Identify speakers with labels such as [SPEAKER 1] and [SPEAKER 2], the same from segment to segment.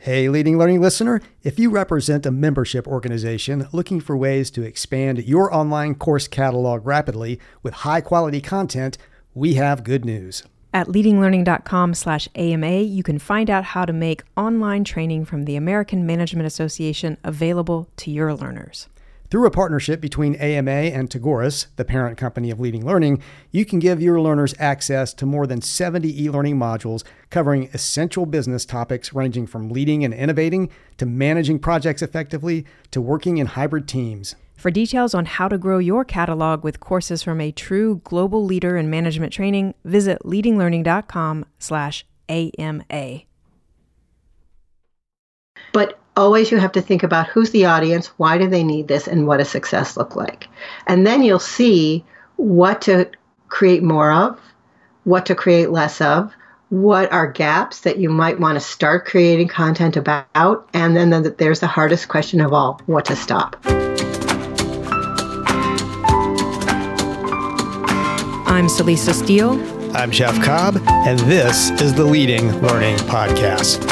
[SPEAKER 1] Hey, Leading Learning listener, if you represent a membership organization looking for ways to expand your online course catalog rapidly with high-quality content, we have good news.
[SPEAKER 2] At leadinglearning.com/AMA, you can find out how to make online training from the American Management Association available to your learners.
[SPEAKER 1] Through a partnership between AMA and Tagoras, the parent company of Leading Learning, you can give your learners access to more than 70 e-learning modules covering essential business topics ranging from leading and innovating to managing projects effectively to working in hybrid teams.
[SPEAKER 2] For details on how to grow your catalog with courses from a true global leader in management training, visit leadinglearning.com/AMA.
[SPEAKER 3] But always you have to think about who's the audience, why do they need this, and what does success look like? And then you'll see what to create more of, what to create less of, what are gaps that you might want to start creating content about, and then there's the hardest question of all, what to stop.
[SPEAKER 2] I'm Celisa Steele.
[SPEAKER 1] I'm Jeff Cobb, and this is the Leading Learning Podcast.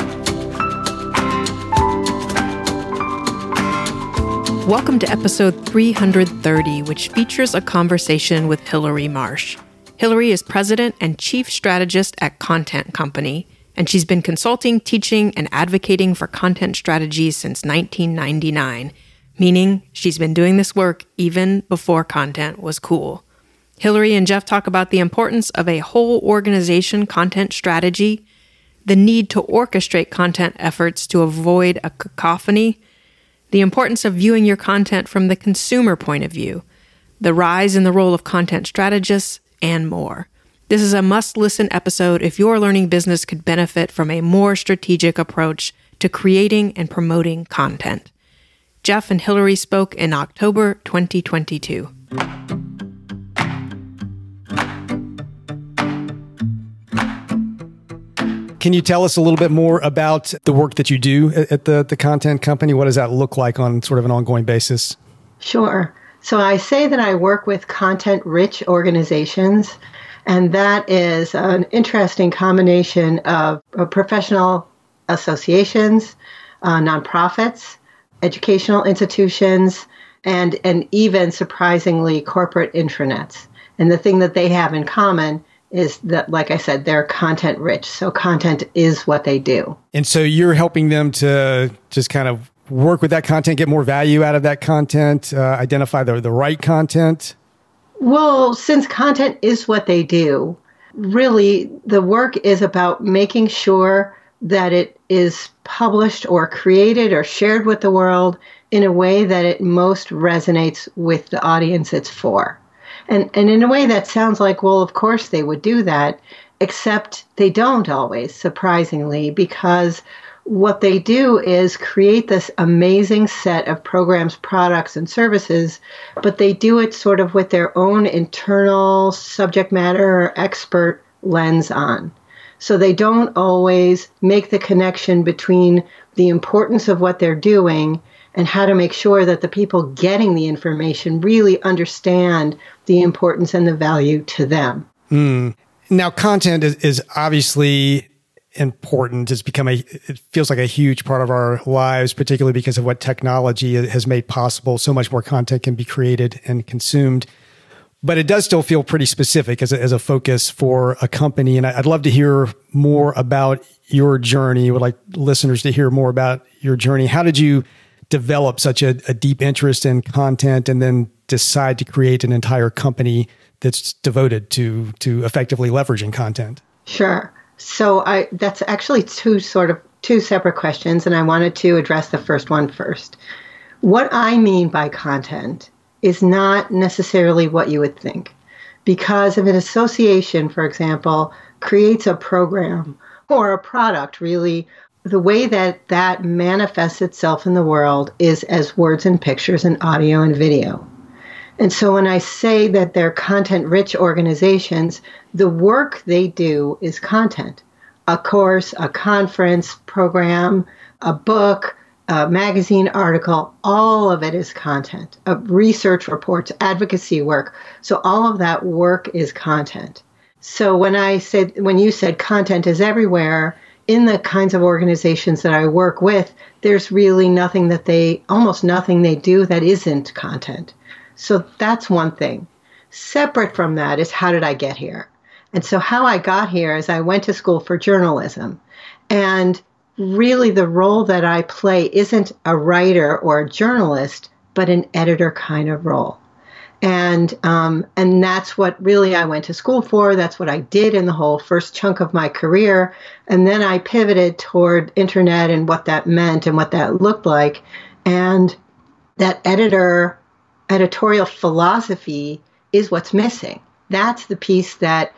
[SPEAKER 2] Welcome to episode 330, which features a conversation with Hillary Marsh. Hillary is president and chief strategist at Content Company, and she's been consulting, teaching, and advocating for content strategies since 1999, meaning she's been doing this work even before content was cool. Hillary and Jeff talk about the importance of a whole organization content strategy, the need to orchestrate content efforts to avoid a cacophony, the importance of viewing your content from the consumer point of view, the rise in the role of content strategists, and more. This is a must-listen episode if your learning business could benefit from a more strategic approach to creating and promoting content. Jeff and Hillary spoke in October 2022.
[SPEAKER 1] Can you tell us a little bit more about the work that you do at the Content Company? What does that look like on sort of an ongoing basis?
[SPEAKER 3] Sure. So I say that I work with content-rich organizations, and that is an interesting combination of professional associations, nonprofits, educational institutions, and even, surprisingly, corporate intranets. And the thing that they have in common is that, like I said, they're content rich. So content is what they do.
[SPEAKER 1] And so you're helping them to just kind of work with that content, get more value out of that content, identify the right content?
[SPEAKER 3] Well, since content is what they do, really the work is about making sure that it is published or created or shared with the world in a way that it most resonates with the audience it's for. And in a way that sounds like, well, of course they would do that, except they don't always, surprisingly, because what they do is create this amazing set of programs, products, and services, but they do it sort of with their own internal subject matter or expert lens on. So they don't always make the connection between the importance of what they're doing and how to make sure that the people getting the information really understand the importance and the value to them.
[SPEAKER 1] Now, content is obviously important. It feels like a huge part of our lives, particularly because of what technology has made possible. So much more content can be created and consumed. But it does still feel pretty specific as a focus for a company. And I'd love to hear more about your journey. I would like listeners to hear more about your journey. How did you develop such a deep interest in content and then decide to create an entire company that's devoted to effectively leveraging content?
[SPEAKER 3] Sure. So that's actually two separate questions, and I wanted to address the first one first. What I mean by content is not necessarily what you would think, because if an association, for example, creates a program or a product, really, the way that manifests itself in the world is as words and pictures and audio and video. And so when I say that they're content-rich organizations, the work they do is content. A course, a conference program, a book, a magazine article, all of it is content. Research reports, advocacy work. So all of that work is content. So when you said content is everywhere, in the kinds of organizations that I work with, there's really almost nothing they do that isn't content. So that's one thing. Separate from that is, how did I get here? And so how I got here is I went to school for journalism. And really the role that I play isn't a writer or a journalist, but an editor kind of role. And that's what really I went to school for. That's what I did in the whole first chunk of my career. And then I pivoted toward internet and what that meant and what that looked like. And that editorial philosophy is what's missing. That's the piece that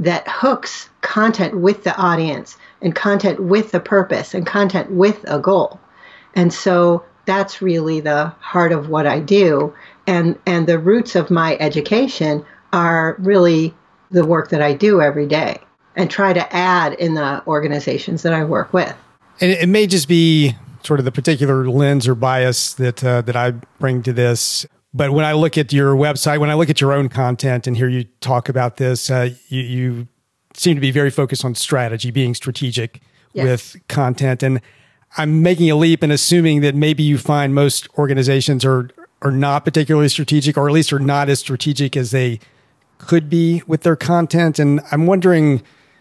[SPEAKER 3] hooks content with the audience and content with a purpose and content with a goal. And so that's really the heart of what I do. And the roots of my education are really the work that I do every day and try to add in the organizations that I work with.
[SPEAKER 1] And it may just be sort of the particular lens or bias that I bring to this. But when I look at your website, when I look at your own content and hear you talk about this, you seem to be very focused on strategy, being strategic with content. And I'm making a leap and assuming that maybe you find most organizations are not particularly strategic, or at least are not as strategic as they could be with their content. And I'm wondering,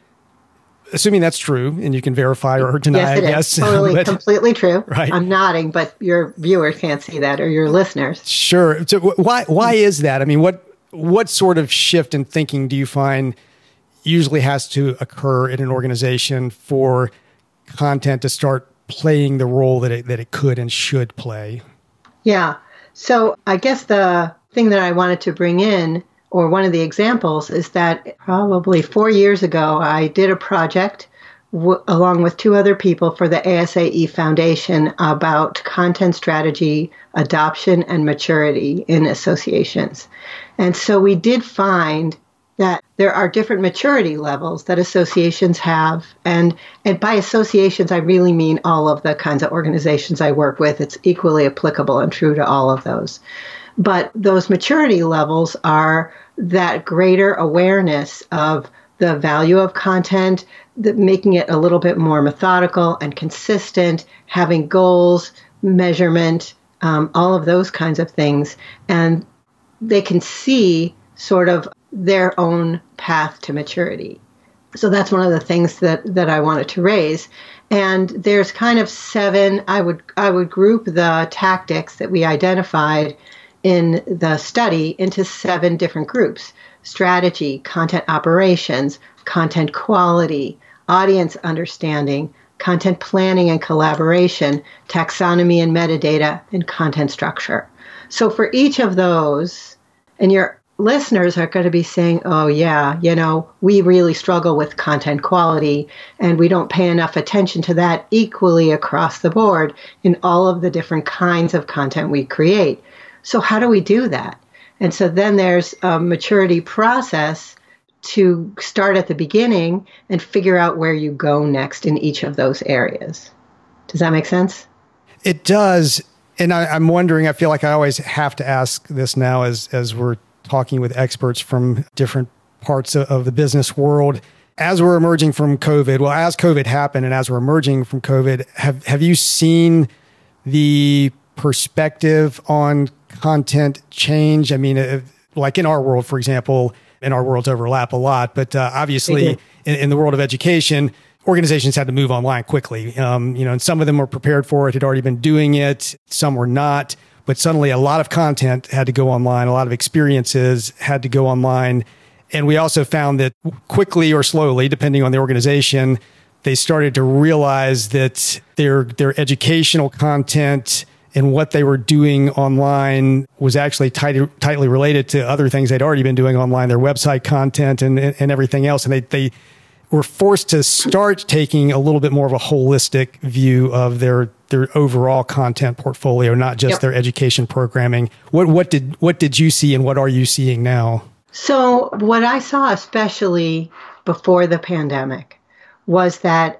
[SPEAKER 1] assuming that's true, and you can verify or deny,
[SPEAKER 3] yes, totally, completely true.
[SPEAKER 1] Right.
[SPEAKER 3] I'm nodding, but your viewers can't see that, or your listeners.
[SPEAKER 1] Sure. So why is that? I mean, what sort of shift in thinking do you find usually has to occur in an organization for content to start playing the role that it could and should play? Yeah.
[SPEAKER 3] So I guess the thing that I wanted to bring in, or one of the examples, is that probably 4 years ago, I did a project along with two other people for the ASAE Foundation about content strategy, adoption, and maturity in associations. And so we did find that there are different maturity levels that associations have. And by associations, I really mean all of the kinds of organizations I work with. It's equally applicable and true to all of those. But those maturity levels are that greater awareness of the value of content, making it a little bit more methodical and consistent, having goals, measurement, all of those kinds of things. And they can see sort of their own path to maturity. So that's one of the things that I wanted to raise. And there's kind of 7, I would group the tactics that we identified in the study into 7 different groups: strategy, content operations, content quality, audience understanding, content planning and collaboration, taxonomy and metadata, and content structure. So for each of those, and your listeners are going to be saying, oh yeah, we really struggle with content quality and we don't pay enough attention to that equally across the board in all of the different kinds of content we create. So how do we do that? And so then there's a maturity process to start at the beginning and figure out where you go next in each of those areas. Does that make sense?
[SPEAKER 1] It does. And I'm wondering, I feel like I always have to ask this now as we're talking with experts from different parts of the business world. As we're emerging from COVID, as COVID happened and as we're emerging from COVID, have you seen the perspective on content change? I mean, like in our world, for example, and our worlds overlap a lot, but obviously in the world of education, organizations had to move online quickly. And some of them were prepared for it, had already been doing it. Some were not. But suddenly a lot of content had to go online. A lot of experiences had to go online. And we also found that quickly or slowly, depending on the organization, they started to realize that their educational content and what they were doing online was actually tightly related to other things they'd already been doing online, their website content and everything else. And they were forced to start taking a little bit more of a holistic view of their overall content portfolio, not just their education programming. What did you see and what are you seeing now?
[SPEAKER 3] So what I saw, especially before the pandemic, was that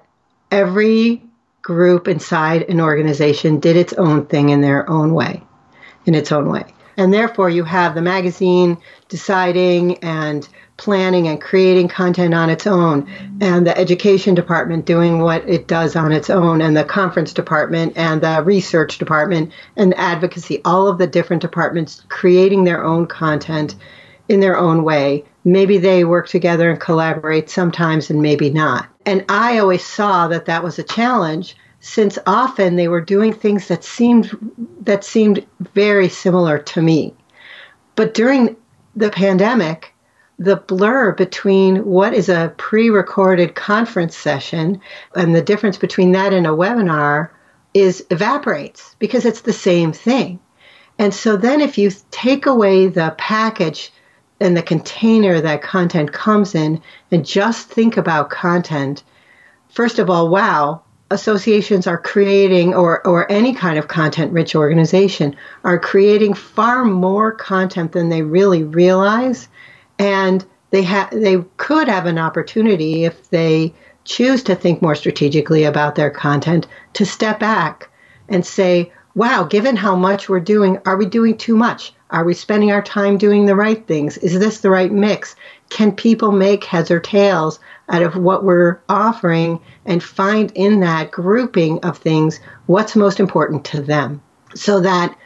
[SPEAKER 3] every group inside an organization did its own thing in its own way. And therefore, you have the magazine deciding and planning and creating content on its own, and the education department doing what it does on its own, and the conference department and the research department and advocacy, all of the different departments creating their own content in their own way. Maybe they work together and collaborate sometimes and maybe not. And I always saw that that was a challenge, since often they were doing things that seemed very similar to me. But during the pandemic, the blur between what is a pre-recorded conference session and the difference between that and a webinar evaporates, because it's the same thing. And so then if you take away the package and the container that content comes in and just think about content, first of all, wow, associations are creating, or any kind of content-rich organization, are creating far more content than they really realize. And they could have an opportunity, if they choose to think more strategically about their content, to step back and say, wow, given how much we're doing, are we doing too much? Are we spending our time doing the right things? Is this the right mix? Can people make heads or tails out of what we're offering and find in that grouping of things what's most important to them? So that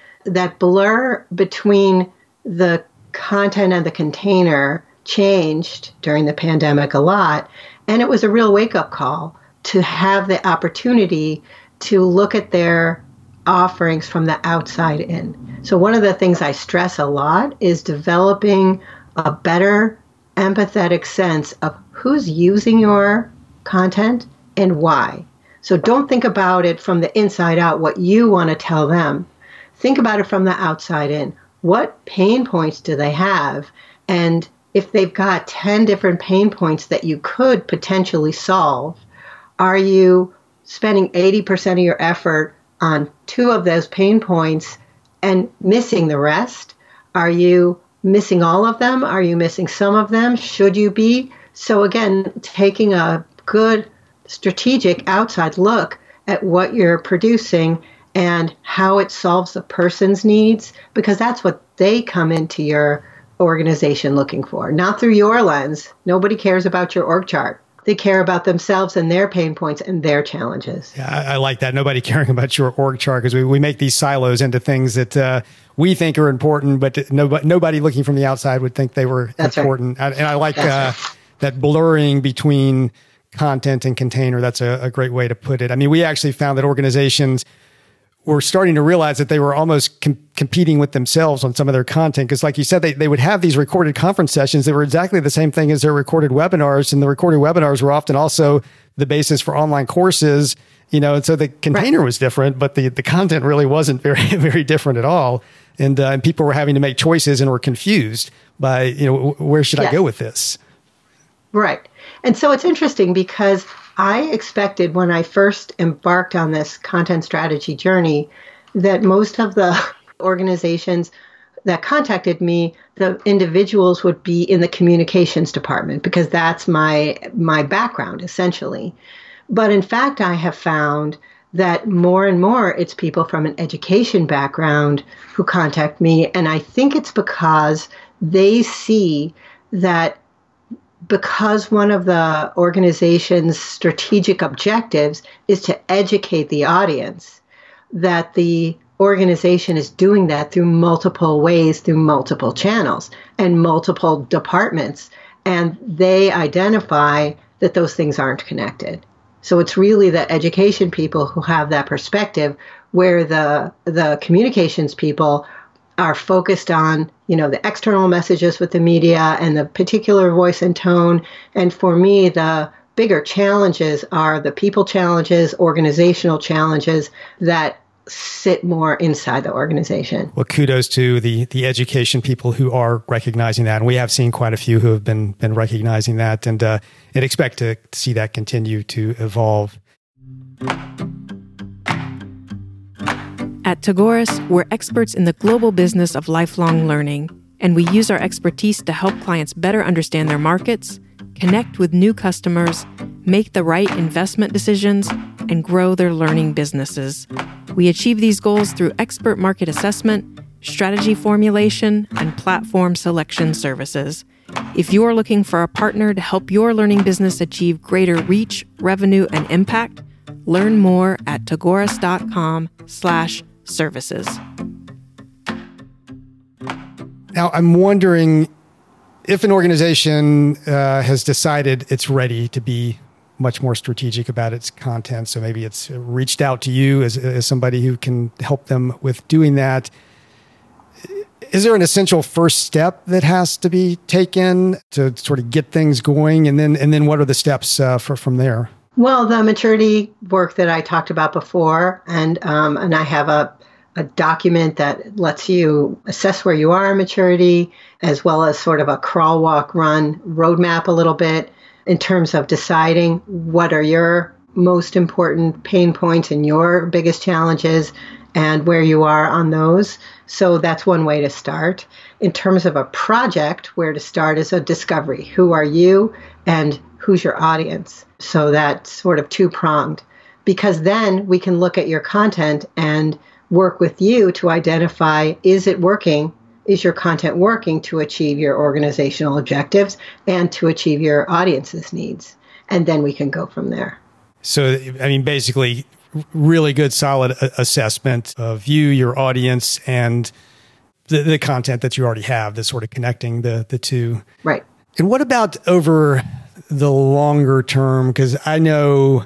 [SPEAKER 3] blur between the content and the container changed during the pandemic a lot. And it was a real wake-up call to have the opportunity to look at their offerings from the outside in. So one of the things I stress a lot is developing a better empathetic sense of who's using your content and why. So don't think about it from the inside out, what you want to tell them. Think about it from the outside in. What pain points do they have? And if they've got 10 different pain points that you could potentially solve, are you spending 80% of your effort on 2 of those pain points and missing the rest? Are you missing all of them? Are you missing some of them? Should you be? So again, taking a good strategic outside look at what you're producing and how it solves the person's needs, because that's what they come into your organization looking for, not through your lens. Nobody cares about your org chart. They care about themselves and their pain points and their challenges.
[SPEAKER 1] Yeah, I like that. Nobody caring about your org chart, because we make these silos into things that we think are important, but nobody looking from the outside would think they were important. Right. And I like that blurring between content and container. That's a great way to put it. I mean, we actually found that organizations were starting to realize that they were almost competing with themselves on some of their content. Because like you said, they would have these recorded conference sessions that were exactly the same thing as their recorded webinars. And the recorded webinars were often also the basis for online courses, and so the container was different, but the content really wasn't very, very different at all. And people were having to make choices and were confused by, where should I go with this?
[SPEAKER 3] Right. And so it's interesting, because I expected when I first embarked on this content strategy journey that most of the organizations that contacted me, the individuals would be in the communications department, because that's my background, essentially. But in fact, I have found that more and more it's people from an education background who contact me. And I think it's because they see that because one of the organization's strategic objectives is to educate the audience, that the organization is doing that through multiple ways, through multiple channels and multiple departments. And they identify that those things aren't connected. So it's really the education people who have that perspective, where the communications people are focused on, the external messages with the media and the particular voice and tone. And for me, the bigger challenges are the people challenges, organizational challenges that sit more inside the organization.
[SPEAKER 1] Well, kudos to the education people who are recognizing that. And we have seen quite a few who have been recognizing that, and expect to see that continue to evolve.
[SPEAKER 2] At Tagoras, we're experts in the global business of lifelong learning, and we use our expertise to help clients better understand their markets, connect with new customers, make the right investment decisions, and grow their learning businesses. We achieve these goals through expert market assessment, strategy formulation, and platform selection services. If you're looking for a partner to help your learning business achieve greater reach, revenue, and impact, learn more at tagoras.com/services.
[SPEAKER 1] Now, I'm wondering if an organization has decided it's ready to be much more strategic about its content. So maybe it's reached out to you as somebody who can help them with doing that. Is there an essential first step that has to be taken to sort of get things going? And then what are the steps from there?
[SPEAKER 3] Well, the maturity work that I talked about before, and I have a document that lets you assess where you are in maturity, as well as sort of a crawl, walk, run roadmap a little bit in terms of deciding what are your most important pain points and your biggest challenges and where you are on those. So that's one way to start. In terms of a project, where to start is a discovery. Who are you and who's your audience? So that's sort of two-pronged, because then we can look at your content and work with you to identify, is it working? Is your content working to achieve your organizational objectives and to achieve your audience's needs? And then we can go from there.
[SPEAKER 1] So, I mean, basically, really good, solid assessment of you, your audience, and the content that you already have, that's sort of connecting the two.
[SPEAKER 3] Right.
[SPEAKER 1] And what about over the longer term? Because I know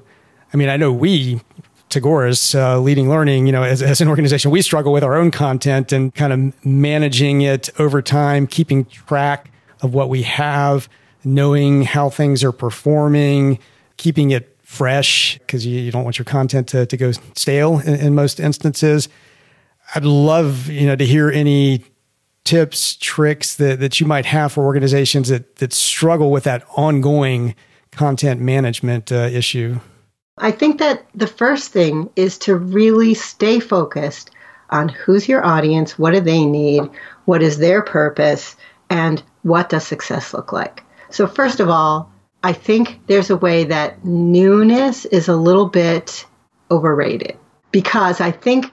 [SPEAKER 1] we, Tagoras, Leading Learning, as an organization, we struggle with our own content and kind of managing it over time, keeping track of what we have, knowing how things are performing, keeping it fresh, because you don't want your content to go stale in most instances. I'd love, to hear any tips, tricks that you might have for organizations that struggle with that ongoing content management issue.
[SPEAKER 3] I think that the first thing is to really stay focused on who's your audience, what do they need, what is their purpose, and what does success look like. So first of all, I think there's a way that newness is a little bit overrated, because I think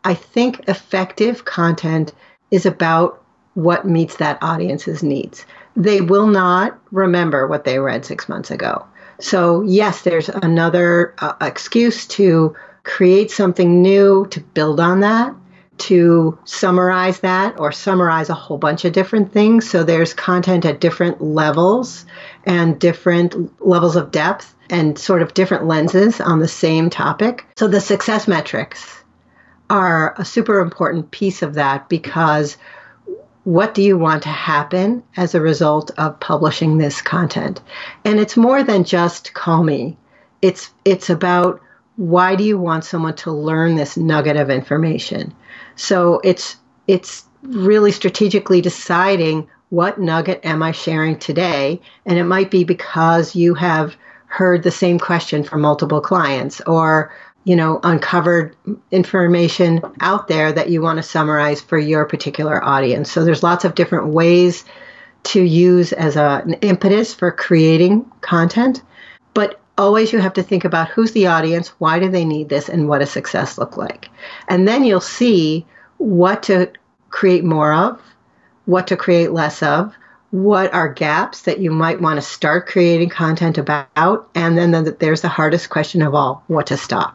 [SPEAKER 3] effective content is about what meets that audience's needs. They will not remember what they read 6 months ago. So yes, there's another excuse to create something new, to build on that, to summarize that, or summarize a whole bunch of different things. So there's content at different levels and different levels of depth and sort of different lenses on the same topic. So the success metrics are a super important piece of that, because what do you want to happen as a result of publishing this content? And it's more than just call me. It's about, why do you want someone to learn this nugget of information? So it's really strategically deciding, what nugget am I sharing today? And it might be because you have heard the same question from multiple clients, or uncovered information out there that you want to summarize for your particular audience. So there's lots of different ways to use as an impetus for creating content, but always you have to think about, who's the audience, why do they need this, and what does success look like? And then you'll see what to create more of, what to create less of, what are gaps that you might want to start creating content about, and then there's the hardest question of all, what to stop.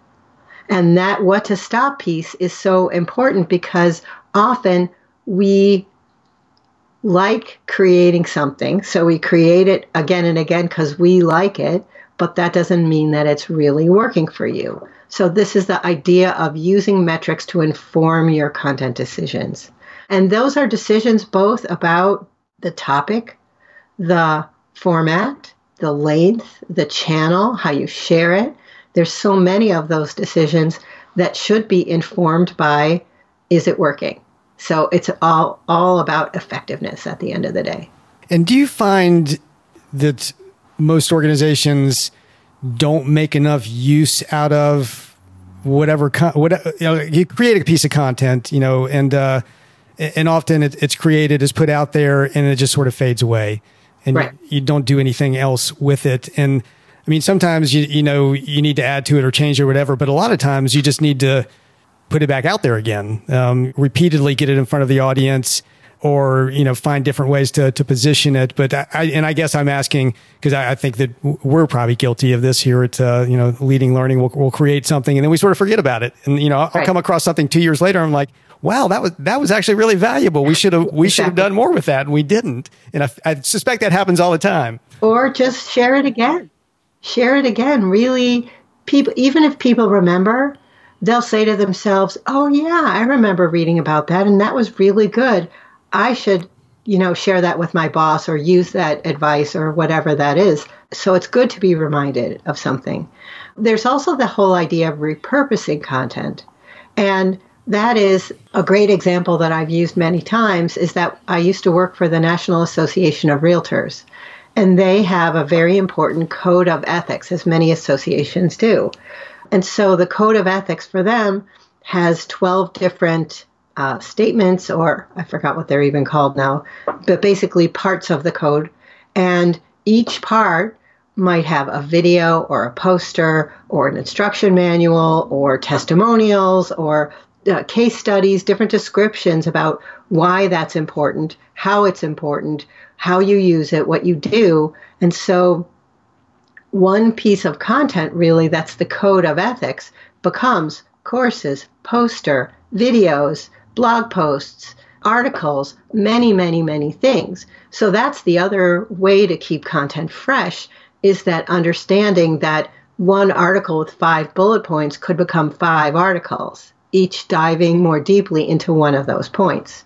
[SPEAKER 3] And that what to stop piece is so important, because often we like creating something, so we create it again and again because we like it, but that doesn't mean that it's really working for you. So this is the idea of using metrics to inform your content decisions. And those are decisions both about the topic, the format, the length, the channel, how you share it. There's so many of those decisions that should be informed by, is it working? So it's all about effectiveness at the end of the day. And
[SPEAKER 1] do you find that most organizations don't make enough use out of whatever you create a piece of content, and often it's created, is put out there, and it just sort of fades away, and right. you don't do anything else with it. And I mean, sometimes you need to add to it or change it or whatever, but a lot of times you just need to put it back out there again, repeatedly get it in front of the audience, or, find different ways to position it. But I guess I'm asking, because I think that we're probably guilty of this here at, Leading Learning. We'll create something and then we sort of forget about it. And, I'll come across something 2 years later. I'm like, wow, that was actually really valuable. We should have done more with that. And we didn't. And I suspect that happens all the time.
[SPEAKER 3] Or just share it again. Share it again. Really, people, even if people remember, they'll say to themselves, oh yeah, I remember reading about that. And that was really good. I should, share that with my boss or use that advice or whatever that is. So it's good to be reminded of something. There's also the whole idea of repurposing content. And that is a great example that I've used many times, is that I used to work for the National Association of Realtors. And they have a very important code of ethics, as many associations do. And so the code of ethics for them has 12 different statements, or I forgot what they're even called now, but basically parts of the code. And each part might have a video or a poster or an instruction manual or testimonials or case studies, different descriptions about why that's important, how you use it, what you do. And so one piece of content, really, that's the code of ethics, becomes courses, poster, videos, blog posts, articles, many, many, many things. So that's the other way to keep content fresh, is that understanding that one article with 5 bullet points could become 5 articles, each diving more deeply into one of those points.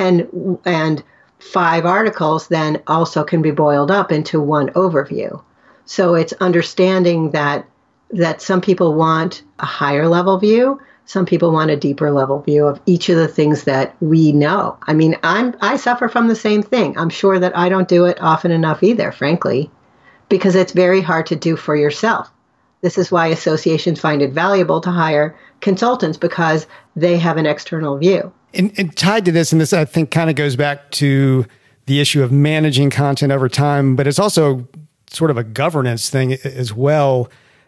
[SPEAKER 3] And 5 articles then also can be boiled up into one overview. So it's understanding that some people want a higher level view. Some people want a deeper level view of each of the things that we know. I mean, I suffer from the same thing. I'm sure that I don't do it often enough either, frankly, because it's very hard to do for yourself. This is why associations find it valuable to hire consultants, because they have an external view.
[SPEAKER 1] And tied to this, and this I think kind of goes back to the issue of managing content over time, but it's also sort of a governance thing as well.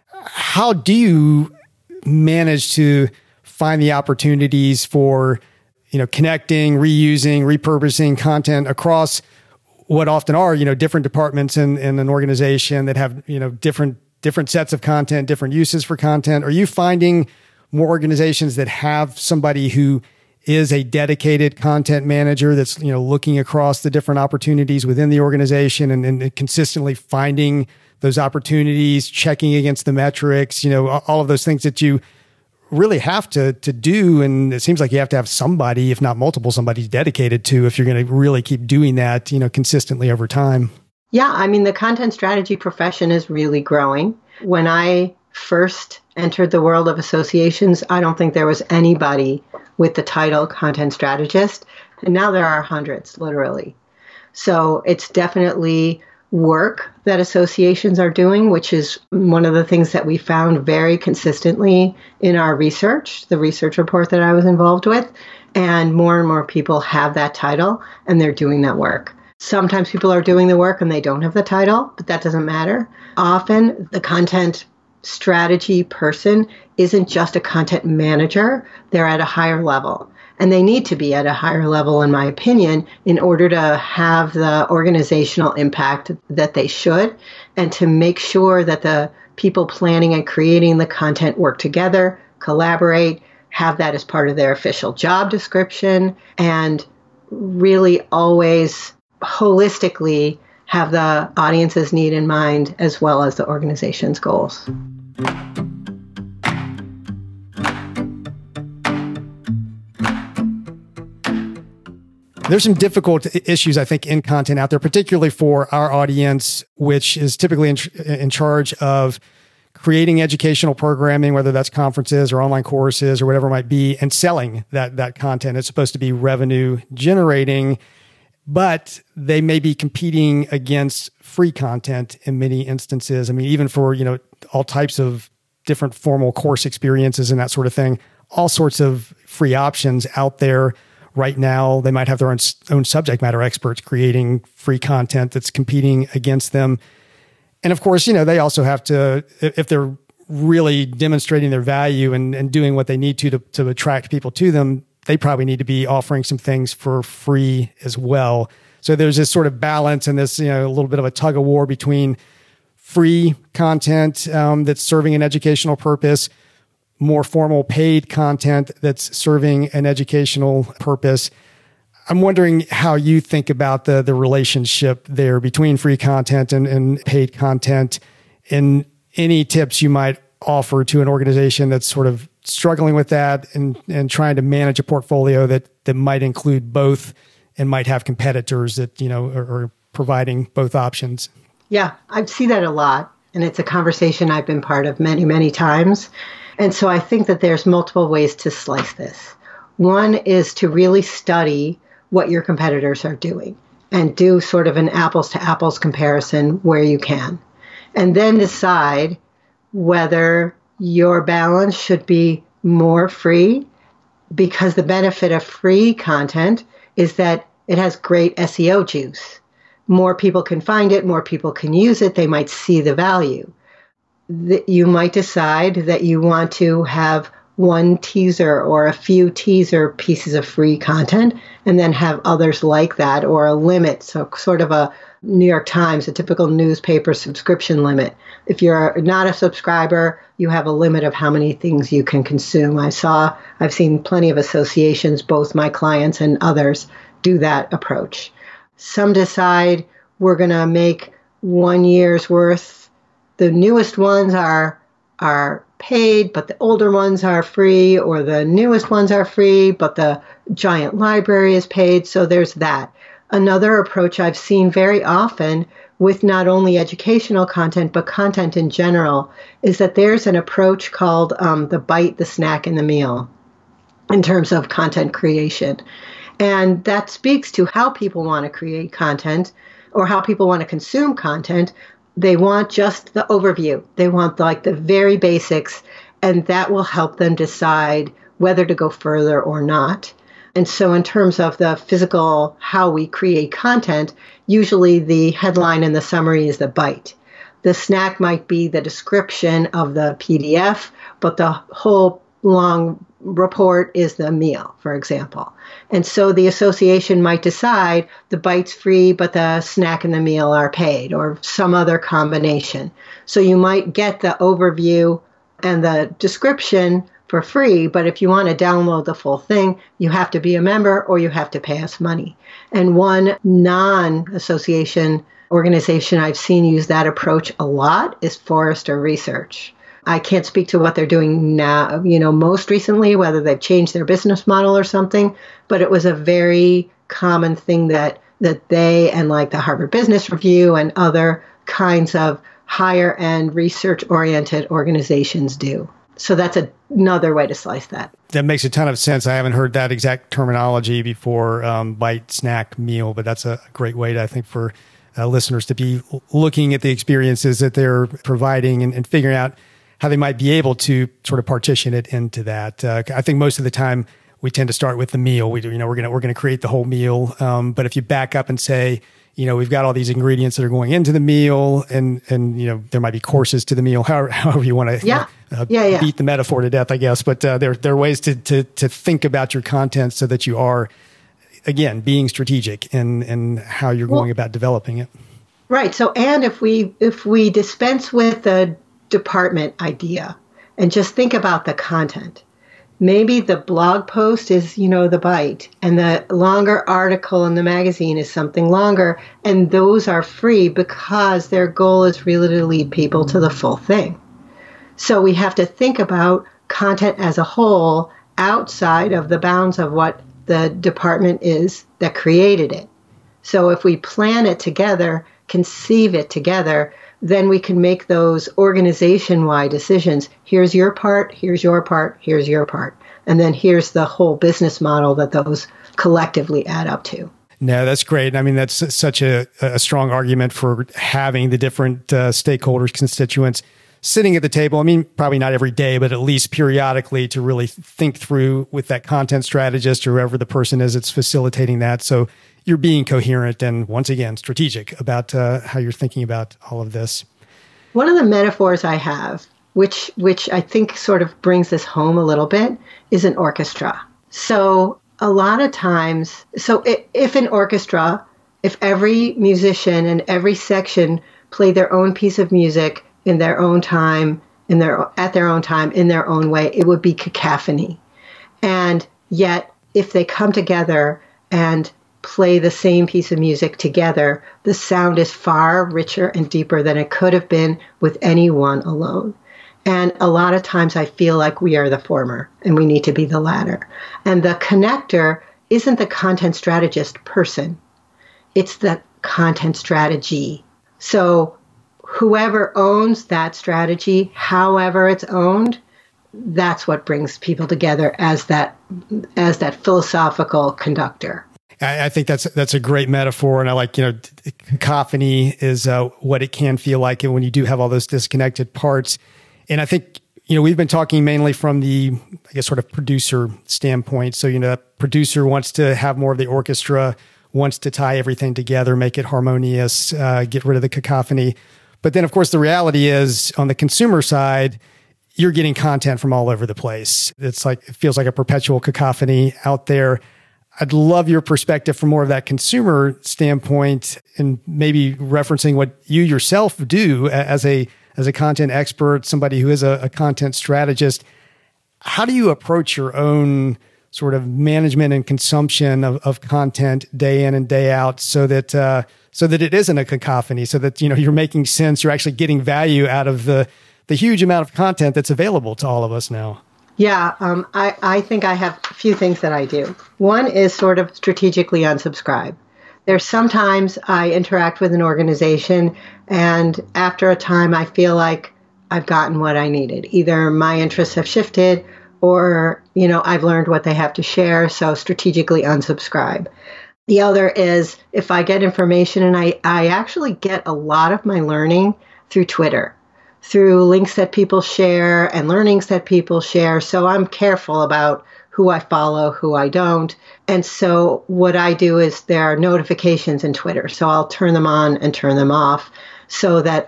[SPEAKER 1] How do you manage to find the opportunities for, connecting, reusing, repurposing content across what often are, different departments in an organization that have, different sets of content, different uses for content? Are you finding more organizations that have somebody who is a dedicated content manager that's, looking across the different opportunities within the organization and consistently finding those opportunities, checking against the metrics, all of those things that you really have to do. And it seems like you have to have somebody, if not multiple somebody's dedicated to, if you're going to really keep doing that, consistently over time.
[SPEAKER 3] Yeah, I mean, the content strategy profession is really growing. When I first entered the world of associations, I don't think there was anybody with the title content strategist. And now there are hundreds, literally. So it's definitely work that associations are doing, which is one of the things that we found very consistently in our research, the research report that I was involved with. And more people have that title and they're doing that work. Sometimes people are doing the work and they don't have the title, but that doesn't matter. Often the content strategy person isn't just a content manager, they're at a higher level. And they need to be at a higher level, in my opinion, in order to have the organizational impact that they should, and to make sure that the people planning and creating the content work together, collaborate, have that as part of their official job description, and really always holistically have the audience's need in mind as well as the organization's goals.
[SPEAKER 1] There's some difficult issues, I think, in content out there, particularly for our audience, which is typically in charge of creating educational programming, whether that's conferences or online courses or whatever it might be, and selling that content. It's supposed to be revenue generating, but they may be competing against free content in many instances. I mean, even for, all types of different formal course experiences and that sort of thing, all sorts of free options out there. Right now, they might have their own subject matter experts creating free content that's competing against them. And of course, they also have to, if they're really demonstrating their value and doing what they need to attract people to them, they probably need to be offering some things for free as well. So there's this sort of balance and this, a little bit of a tug of war between free content that's serving an educational purpose, more formal paid content that's serving an educational purpose. I'm wondering how you think about the relationship there between free content and paid content, and any tips you might offer to an organization that's sort of struggling with that and trying to manage a portfolio that might include both and might have competitors that, are providing both options.
[SPEAKER 3] Yeah, I see that a lot. And it's a conversation I've been part of many, many times. And so I think that there's multiple ways to slice this. One is to really study what your competitors are doing and do sort of an apples to apples comparison where you can. And then decide whether your balance should be more free, because the benefit of free content is that it has great SEO juice. More people can find it, more people can use it, they might see the value. You might decide that you want to have one teaser or a few teaser pieces of free content and then have others like that, or a limit. So sort of a New York Times, a typical newspaper subscription limit. If you're not a subscriber, you have a limit of how many things you can consume. I've seen plenty of associations, both my clients and others, do that approach. Some decide we're going to make 1 year's worth. The newest ones are paid, but the older ones are free, or the newest ones are free, but the giant library is paid. So there's that. Another approach I've seen very often with not only educational content, but content in general, is that there's an approach called the bite, the snack, and the meal in terms of content creation. And that speaks to how people want to create content or how people want to consume content. They want just the overview. They want like the very basics, and that will help them decide whether to go further or not. And so in terms of the physical, how we create content, usually the headline and the summary is the bite. The snack might be the description of the PDF, but the whole long report is the meal, for example. And so the association might decide the bite's free, but the snack and the meal are paid, or some other combination. So you might get the overview and the description for free, but if you want to download the full thing, you have to be a member or you have to pay us money. And one non-association organization I've seen use that approach a lot is Forrester Research. I can't speak to what they're doing now, most recently, whether they've changed their business model or something, but it was a very common thing that they and like the Harvard Business Review and other kinds of higher end research oriented organizations do. So that's another way to slice that.
[SPEAKER 1] That makes a ton of sense. I haven't heard that exact terminology before, bite, snack, meal, but that's a great way I think for listeners to be looking at the experiences that they're providing and figuring out how they might be able to sort of partition it into that. I think most of the time we tend to start with the meal. We're going to create the whole meal. But if you back up and say, we've got all these ingredients that are going into the meal, and there might be courses to the meal, however you want to beat the metaphor to death, I guess. But there are ways to think about your content so that you are, again, being strategic in how you're going about developing it.
[SPEAKER 3] Right. So, and if we dispense with the department idea and just think about the content, maybe the blog post is, the bite, and the longer article in the magazine is something longer, and those are free because their goal is really to lead people to the full thing. So we have to think about content as a whole outside of the bounds of what the department is that created it. So if we plan it together, conceive it together, then we can make those organization-wide decisions. Here's your part, here's your part, here's your part. And then here's the whole business model that those collectively add up to.
[SPEAKER 1] No, that's great. I mean, that's such a strong argument for having the different stakeholders, constituents sitting at the table. I mean, probably not every day, but at least periodically to really think through with that content strategist or whoever the person is that's facilitating that. So you're being coherent and, once again, strategic about how you're thinking about all of this.
[SPEAKER 3] One of the metaphors I have which I think sort of brings this home a little bit, is an orchestra. So a lot of times, if an orchestra, if every musician and every section play their own piece of music in their own time, at their own time, in their own way, it would be cacophony. And yet, if they come together and play the same piece of music together, the sound is far richer and deeper than it could have been with anyone alone. And a lot of times I feel like we are the former and we need to be the latter. And the connector isn't the content strategist person. It's the content strategy. So whoever owns that strategy, however it's owned, that's what brings people together as that philosophical conductor.
[SPEAKER 1] I think that's a great metaphor. And I like, cacophony is what it can feel like when you do have all those disconnected parts. And I think, we've been talking mainly from the, sort of producer standpoint. So, the producer wants to have more of the orchestra, wants to tie everything together, make it harmonious, get rid of the cacophony. But then, of course, the reality is on the consumer side, you're getting content from all over the place. It feels like a perpetual cacophony out there. I'd love your perspective from more of that consumer standpoint and maybe referencing what you yourself do as a content expert, somebody who is a content strategist. How do you approach your own sort of management and consumption of content day in and day out so that it isn't a cacophony, so that, you're making sense, you're actually getting value out of the huge amount of content that's available to all of us now?
[SPEAKER 3] Yeah, I think I have a few things that I do. One is sort of strategically unsubscribe. There's sometimes I interact with an organization and after a time I feel like I've gotten what I needed. Either my interests have shifted or, I've learned what they have to share, so strategically unsubscribe. The other is if I get information, and I actually get a lot of my learning through Twitter, through links that people share and learnings that people share. So I'm careful about who I follow, who I don't. And so what I do is there are notifications in Twitter. So I'll turn them on and turn them off so that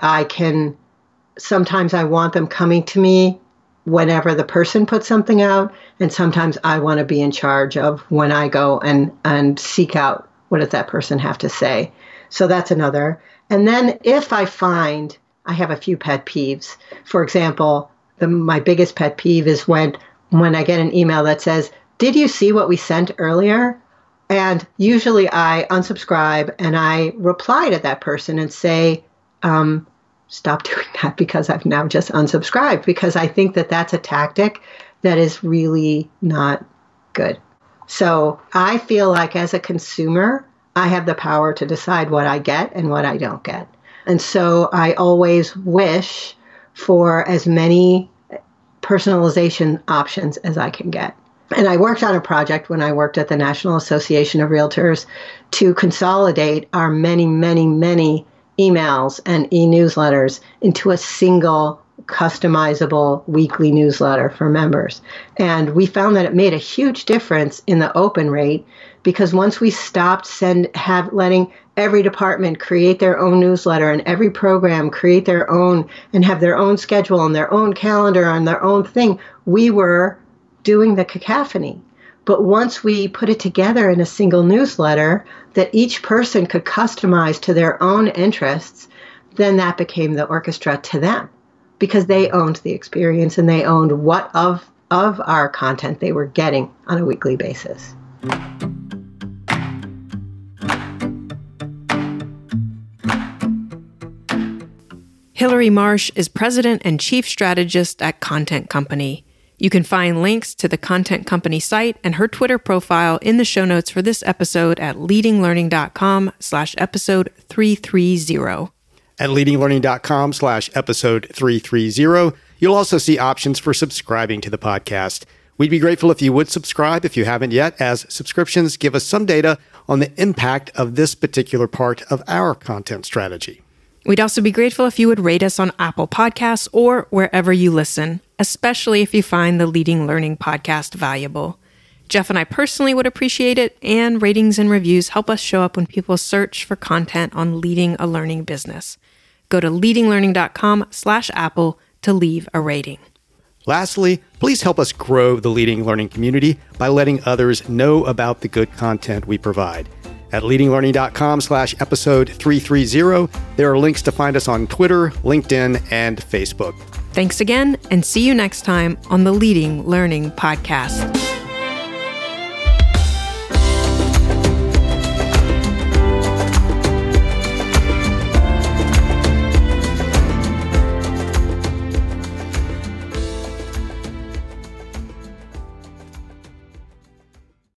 [SPEAKER 3] sometimes I want them coming to me whenever the person puts something out. And sometimes I want to be in charge of when I go and seek out what does that person have to say. So that's another. And then if I find I have a few pet peeves. For example, my biggest pet peeve is when I get an email that says, "Did you see what we sent earlier?" And usually I unsubscribe and I reply to that person and say, stop doing that because I've now just unsubscribed, because I think that that's a tactic that is really not good. So I feel like as a consumer, I have the power to decide what I get and what I don't get. And so I always wish for as many personalization options as I can get. And I worked on a project when I worked at the National Association of Realtors to consolidate our many, many, many emails and e-newsletters into a single customizable weekly newsletter for members. And we found that it made a huge difference in the open rate, because once we stopped letting every department create their own newsletter and every program create their own and have their own schedule and their own calendar and their own thing, we were doing the cacophony. But once we put it together in a single newsletter that each person could customize to their own interests, then that became the orchestra to them, because they owned the experience and they owned what of our content they were getting on a weekly basis.
[SPEAKER 2] Hilary Marsh is president and chief strategist at Content Company. You can find links to the Content Company site and her Twitter profile in the show notes for this episode at leadinglearning.com/episode 330.
[SPEAKER 1] At leadinglearning.com/episode 330, you'll also see options for subscribing to the podcast. We'd be grateful if you would subscribe if you haven't yet, as subscriptions give us some data on the impact of this particular part of our content strategy.
[SPEAKER 2] We'd also be grateful if you would rate us on Apple Podcasts or wherever you listen, especially if you find the Leading Learning podcast valuable. Jeff and I personally would appreciate it, and ratings and reviews help us show up when people search for content on leading a learning business. Go to leadinglearning.com/Apple to leave a rating.
[SPEAKER 1] Lastly, please help us grow the Leading Learning community by letting others know about the good content we provide. At leadinglearning.com/episode 330, there are links to find us on Twitter, LinkedIn, and Facebook.
[SPEAKER 2] Thanks again, and see you next time on the Leading Learning Podcast.